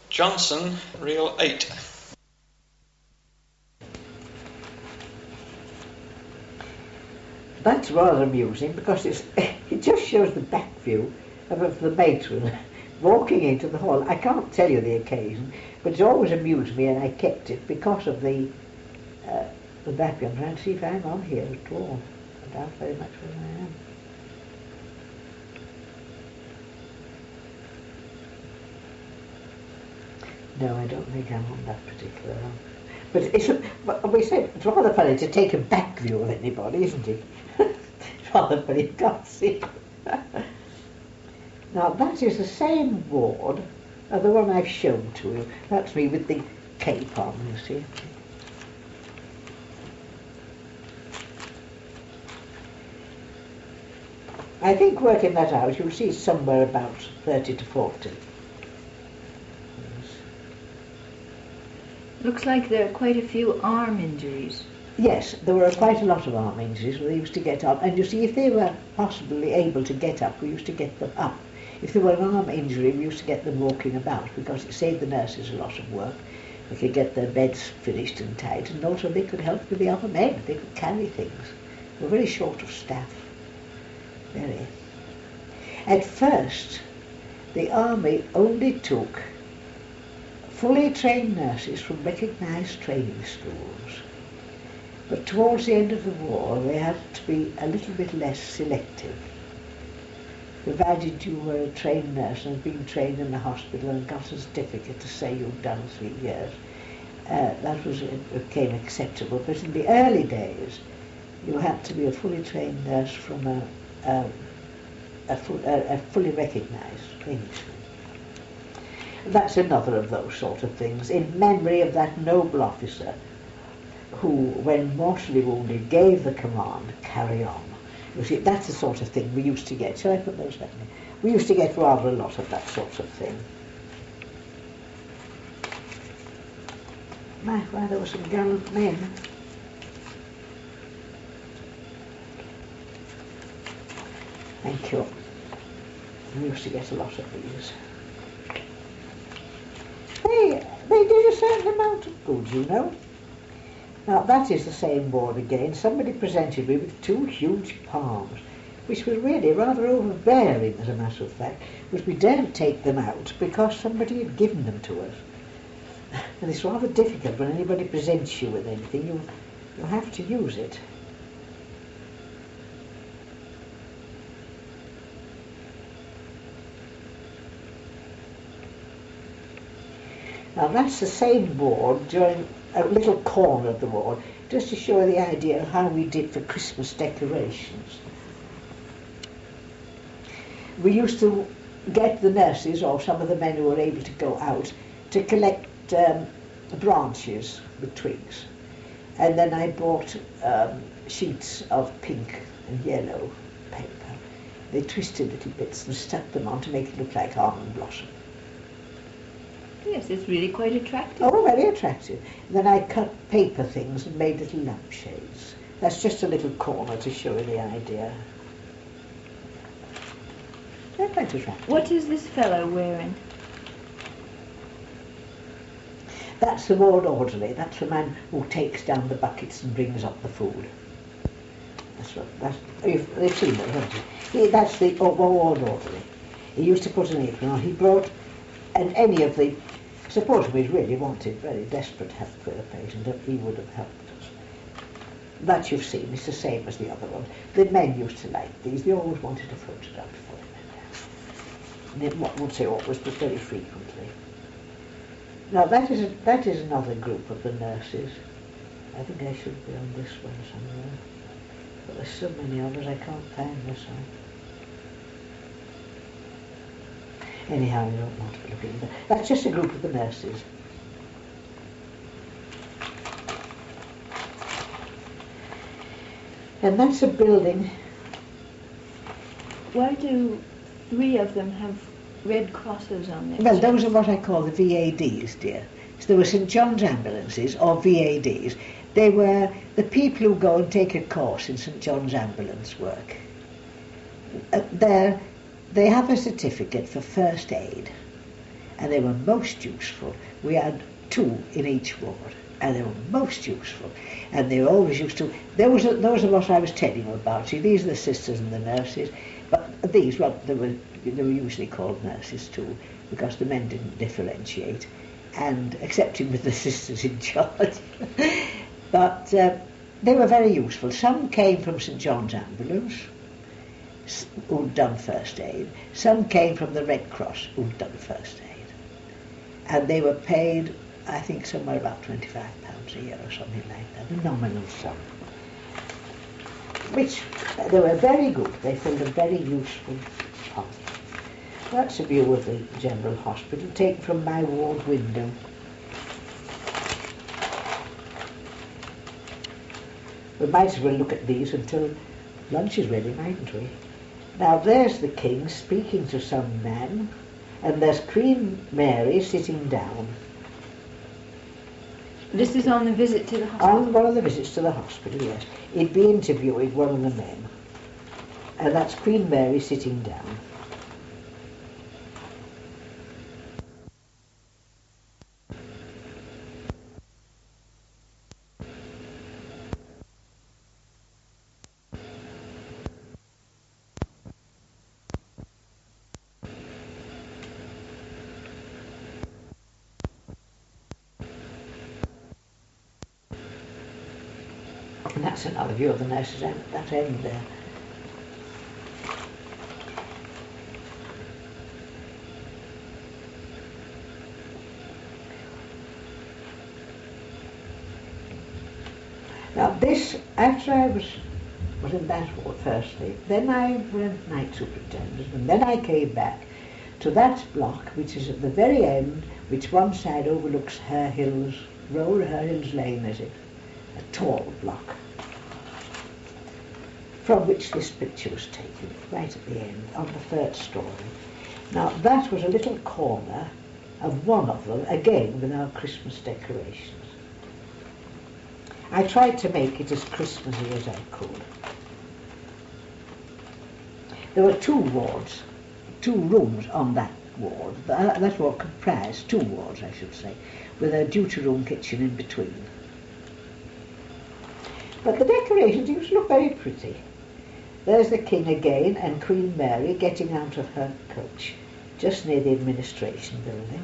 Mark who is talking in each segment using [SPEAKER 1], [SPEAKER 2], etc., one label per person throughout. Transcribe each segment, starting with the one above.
[SPEAKER 1] Johnson, reel 8.
[SPEAKER 2] That's rather amusing because it just shows the back view of the matron walking into the hall. I can't tell you the occasion, but it's always amused me, and I kept it because of the back view. I'm trying to see if I'm on here at all. I doubt very much whether I am. No, I don't think I'm on that particular one. But we said it's rather funny to take a back view of anybody, isn't it? It's rather funny, you can't see. Now that is the same ward as the one I've shown to you. That's me with the cape on, you see. I think working that out, you'll see somewhere about 30 to 40.
[SPEAKER 3] Looks like there are quite a few arm injuries.
[SPEAKER 2] Yes, there were quite a lot of arm injuries where they used to get up. And you see, if they were possibly able to get up, we used to get them up. If there were an arm injury, we used to get them walking about because it saved the nurses a lot of work. They could get their beds finished and tied, and also they could help with the other men. They could carry things. They were very short of staff. Very. At first, the army only took fully trained nurses from recognised training schools. But towards the end of the war, they had to be a little bit less selective. Provided you were a trained nurse and had been trained in the hospital and got a certificate to say you'd done 3 years, that became acceptable. But in the early days, you had to be a fully trained nurse from a fully recognised training school. That's another of those sort of things, in memory of that noble officer who, when mortally wounded, gave the command, carry on. You see, that's the sort of thing we used to get. Shall I put those back in? We used to get rather a lot of that sort of thing. Why, there were some gallant men. Thank you. We used to get a lot of these. They did a certain amount of good, you know. Now that is the same ward again. Somebody presented me with 2 huge palms, which was really rather overbearing, as a matter of fact, because we daren't take them out because somebody had given them to us. And it's rather difficult when anybody presents you with anything. You have to use it. Now that's the same ward during a little corner of the ward, just to show you the idea of how we did for Christmas decorations. We used to get the nurses, or some of the men who were able to go out, to collect branches with twigs. And then I bought sheets of pink and yellow paper. They twisted little bits and stuck them on to make it look like almond blossom.
[SPEAKER 3] Yes, it's really quite attractive.
[SPEAKER 2] Oh, very attractive. And then I cut paper things and made little lampshades. That's just a little corner to show you the idea. They're quite attractive.
[SPEAKER 3] What is this fellow wearing?
[SPEAKER 2] That's the ward orderly. That's the man who takes down the buckets and brings up the food. They've seen it, haven't you? That's the ward orderly. He used to put an apron on. He brought, and any of the, suppose we really wanted very desperate help for a patient, he would have helped us. That you've seen, it's the same as the other one. The men used to like these. They always wanted a photograph for them. And I won't say always, but very frequently. Now that is another group of the nurses. I think I should be on this one somewhere. But there's so many others I can't find this one. Anyhow, you don't want to be looking at that. That's just a group of the nurses. And that's a building.
[SPEAKER 3] Why do 3 of them have red crosses on them?
[SPEAKER 2] Well, those are what I call the VADs, dear. So there were St John's ambulances, or VADs. They were the people who go and take a course in St John's ambulance work. They have a certificate for first aid, and they were most useful. We had 2 in each ward, and they were most useful. And they always used to, there was what I was telling you about. See, these are the sisters and the nurses, but these, well, they were usually called nurses too, because the men didn't differentiate, and excepting with the sisters in charge. But they were very useful. Some came from St John's Ambulance, who'd done first aid. Some came from the Red Cross, who'd done first aid. And they were paid, I think, somewhere about £25 a year or something like that, a nominal sum. Which, they were very good. They filled a very useful part. That's a view of the General Hospital, taken from my ward window. We might as well look at these until lunch is ready, mightn't we? Now there's the King speaking to some man, and there's Queen Mary sitting down.
[SPEAKER 3] This is on the visit to the hospital?
[SPEAKER 2] On one of the visits to the hospital, yes. He'd be interviewing one of the men. And that's Queen Mary sitting down. And that's another view of the nurses' end, that end there. Now this, after I was in that ward firstly, then I went night superintendent, and then I came back to that block which is at the very end, which one side overlooks Hare Hills Road, Hare Hills Lane is it? A tall block, from which this picture was taken, right at the end, on the 3rd story. Now that was a little corner of one of them, again with our Christmas decorations. I tried to make it as Christmassy as I could. There were 2 wards, 2 rooms on that ward. That ward comprised 2 wards, I should say, with a duty room kitchen in between. But the decorations used to look very pretty. There's the King again and Queen Mary getting out of her coach, just near the administration building.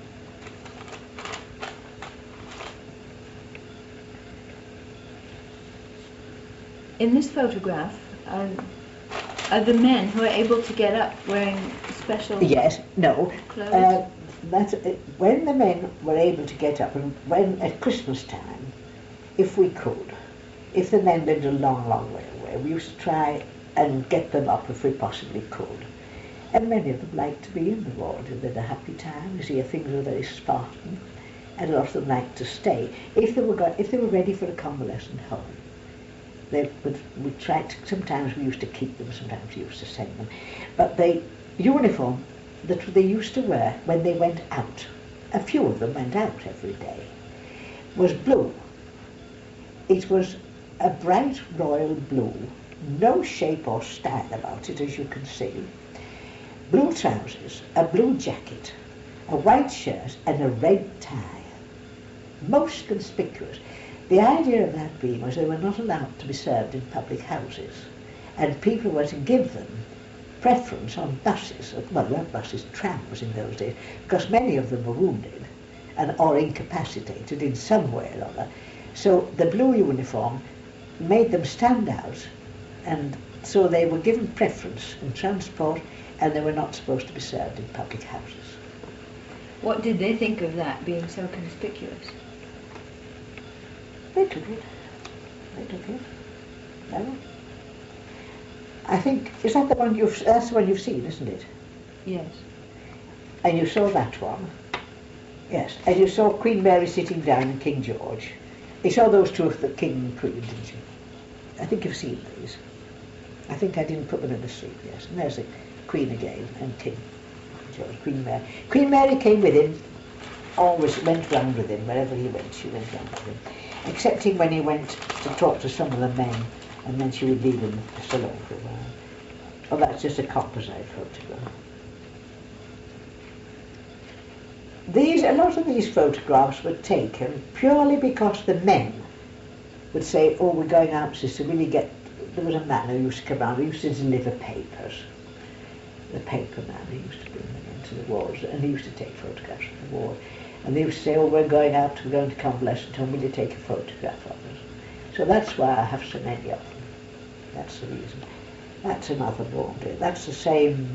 [SPEAKER 3] In this photograph, are the men who are able to get up wearing special
[SPEAKER 2] Yes, no.
[SPEAKER 3] clothes?
[SPEAKER 2] When the men were able to get up, and when at Christmas time, if we could, if the men lived a long, long way away, we used to try and get them up if we possibly could. And many of them liked to be in the ward, and they had a happy time. You see, things were very Spartan, and a lot of them liked to stay. If they were ready for a convalescent home, we tried to, sometimes we used to keep them, sometimes we used to send them. But the uniform that they used to wear when they went out, a few of them went out every day, was blue. It was a bright royal blue, no shape or style about it, as you can see. Blue trousers, a blue jacket, a white shirt and a red tie. Most conspicuous. The idea of that being was they were not allowed to be served in public houses, and people were to give them preference on buses, well, they weren't buses, trams in those days, because many of them were wounded or incapacitated in some way or other. So the blue uniform made them stand out, and so they were given preference in transport, and they were not supposed to be served in public houses.
[SPEAKER 3] What did they think of that being so conspicuous?
[SPEAKER 2] They took it. No. I think, is that the one that's the one you've seen, isn't it?
[SPEAKER 3] Yes.
[SPEAKER 2] And you saw that one? Yes. And you saw Queen Mary sitting down and King George. You saw those two of the King and Queen, didn't you? I think you've seen these. I think I didn't put them in the sleep, yes. And there's the Queen again and King George, Queen Mary. Queen Mary came with him, always went round with him, wherever he went, she went round with him. Excepting when he went to talk to some of the men, and then she would leave him just alone for a while. Oh, that's just a composite photograph. A lot of these photographs were taken purely because the men would say, oh, we're going out, sister, will you get... There was a man who used to come around, who used to deliver papers. The paper man, he used to bring them into the wards, and he used to take photographs of the ward. And they used to say, oh, we're going out, we're going to convalescent, will you take a photograph of us? So that's why I have so many of them. That's the reason. That's another boundary. That's the same,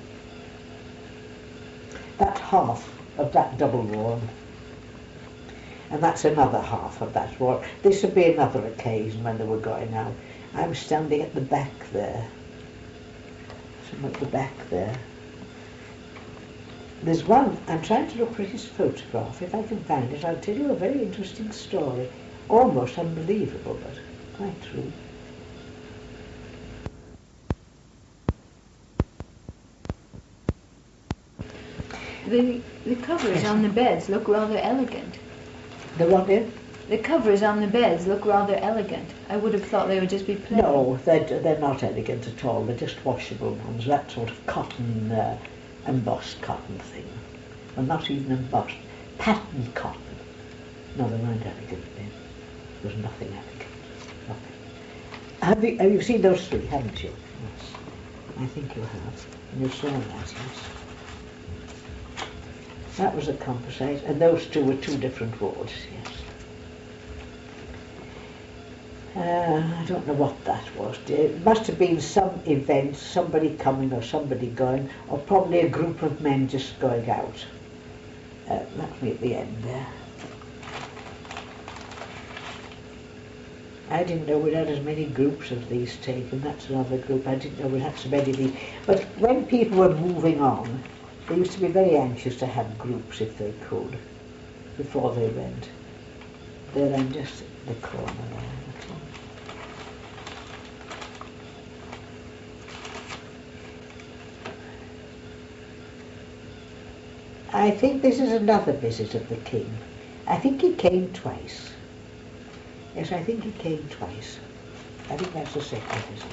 [SPEAKER 2] that half of that double wall. And that's another half of that wall. This would be another occasion when they were going out. I'm standing at the back there. Some at the back there. There's one, I'm trying to look for his photograph. If I can find it, I'll tell you a very interesting story. Almost unbelievable, but quite true.
[SPEAKER 3] The covers on the beds look rather elegant.
[SPEAKER 2] The what in?
[SPEAKER 3] The covers on the beds look rather elegant. I would have thought they would just be plain.
[SPEAKER 2] No, they're not elegant at all. They're just washable ones. That sort of cotton, embossed cotton thing. Well, not even embossed. Patterned cotton. No, they weren't elegant then. There was nothing elegant. Nothing. Have you seen those three, haven't you? Yes. I think you have. And you saw that, yes. That was a composite, and those two were two different wards, yes. I don't know what that was. It must have been some event, somebody coming or somebody going, or probably a group of men just going out. That's me at the end there. I didn't know we had as many groups of these taken. That's another group. I didn't know we had so many of these. But when people were moving on, they used to be very anxious to have groups if they could, before they went. There I'm just the corner there. I think this is another visit of the King. I think he came twice. Yes, I think he came twice. I think that's the second visit.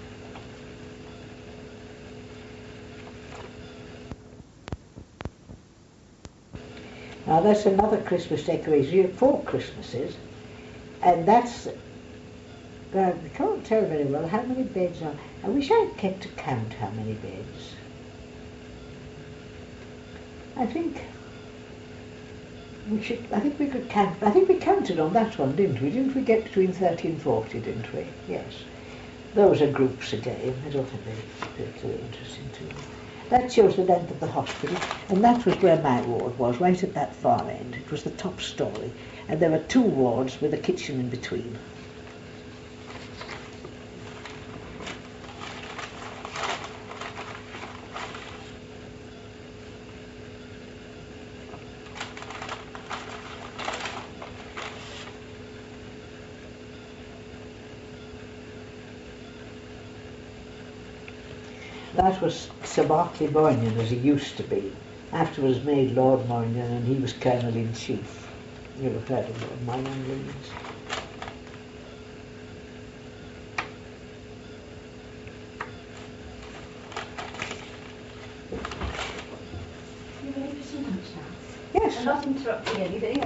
[SPEAKER 2] Now that's another Christmas decoration. You have 4 Christmases, and that's, I can't tell very well how many beds are. I wish I'd kept to count how many beds. I think we could count. I think we counted on that one, didn't we? Didn't we get between 30 and 40, didn't we? Yes. Those are groups again. I don't think they're particularly interesting to me. That shows the length of the hospital, and that was where my ward was, right at that far end. It was the top story, and there were 2 wards with a kitchen in between. That was Sir Berkeley Moynihan, as he used to be. Afterwards made Lord Moynihan, and he was Colonel-in-Chief. You'll have heard of Lord Moynihan, Williams.
[SPEAKER 3] You ready for some lunch now?
[SPEAKER 2] Yes.
[SPEAKER 3] I'm not interrupting anything.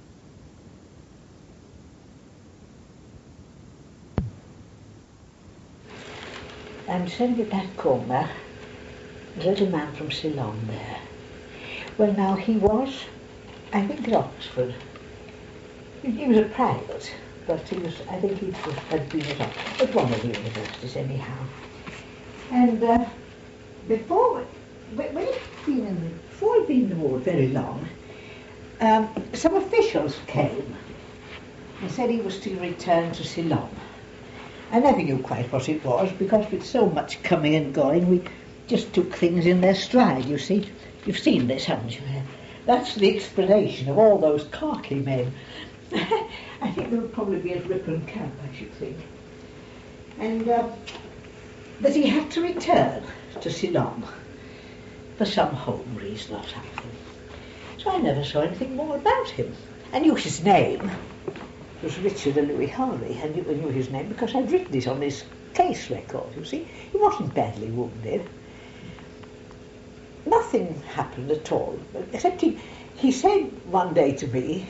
[SPEAKER 2] I'm sitting at that corner, a little man from Ceylon there. Well, now he was, I think, at Oxford. He was a private, but he was, I think he had been at one of the universities anyhow. And before he'd been in the ward very long, some officials came and said he was to return to Ceylon. I never knew quite what it was, because with so much coming and going, we just took things in their stride, you see. You've seen this, haven't you? That's the explanation of all those khaki men. I think they would probably be at Ripon Camp, I should think. And but he had to return to Ceylon for some home reason or something. So I never saw anything more about him. I knew his name. It was Richard Louis Harvey. I knew his name because I'd written it on his case record, you see. He wasn't badly wounded. nothing happened at all, except he said one day to me,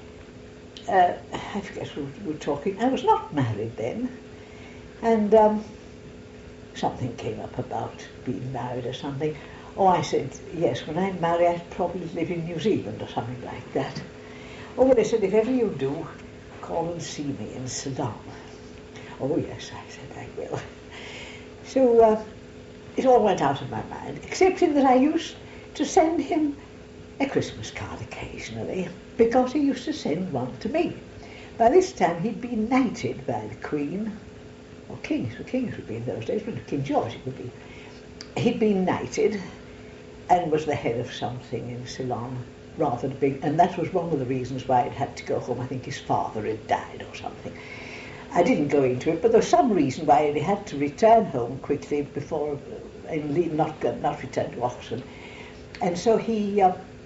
[SPEAKER 2] I forget who we were talking, I was not married then, and something came up about being married or something. Oh, I said, yes, when I'm married I'd probably live in New Zealand or something like that. Oh, well, they said, if ever you do, call and see me in Ceylon. Oh, yes, I said, I will. So it all went out of my mind, except in that I used to send him a Christmas card occasionally, because he used to send one to me. By this time he'd been knighted by the Queen, or kings would be in those days, but King George it would be. He'd been knighted and was the head of something in Ceylon, rather big, and that was one of the reasons why he'd had to go home. I think his father had died or something. I didn't go into it, but there was some reason why he had to return home quickly before, and leave, not return to Oxford. And so he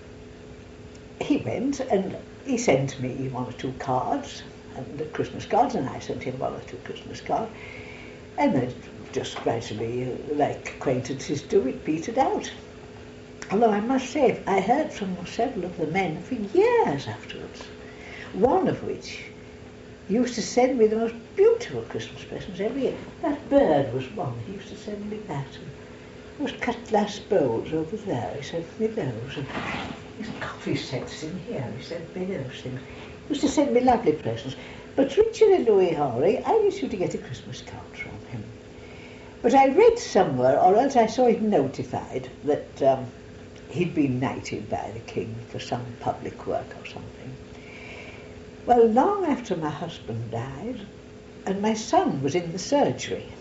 [SPEAKER 2] went and he sent me one or two cards, and the Christmas cards, and I sent him one or two Christmas cards. And then just gradually, like acquaintances do, it petered out. Although I must say, I heard from several of the men for years afterwards, one of which used to send me the most beautiful Christmas presents every year. That bird was one. He used to send me that. And those cutlass bowls over there, he sent me those. And his coffee sets in here, he sent me those things. He used to send me lovely presents. But Richard and Louis Horry, I used to get a Christmas card from him. But I read somewhere, or else I saw it notified, that he'd been knighted by the king for some public work or something. Well, long after my husband died, and my son was in the surgery,